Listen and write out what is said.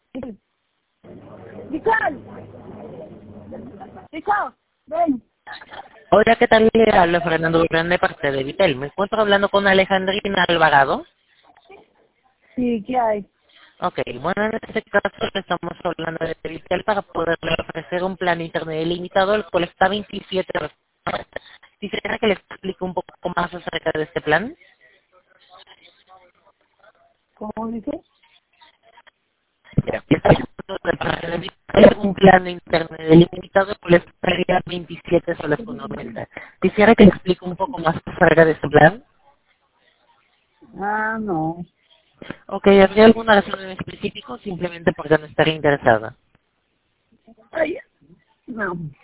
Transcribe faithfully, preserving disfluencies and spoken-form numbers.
Nicole, Nicole, ven. Hola, ¿qué tal? Le habla Fernando Durán de parte de Vitel. Me encuentro hablando con Alejandrina Alvarado. Sí, ¿qué hay? Ok, bueno, en este caso estamos hablando de Vitel para poderle ofrecer un plan internet ilimitado, el cual está veintisiete horas. Quisiera que le explique un poco más acerca de este plan. ¿Cómo dice? Mira, está hablando de parte de Vitel, un plan de internet ilimitado, el cual estaría veintisiete soles con noventa. Quisiera que le explique un poco más acerca de este plan. Ah, no. Ok, ¿habría alguna razón en específico? Simplemente porque no estaría interesada. Ay, no.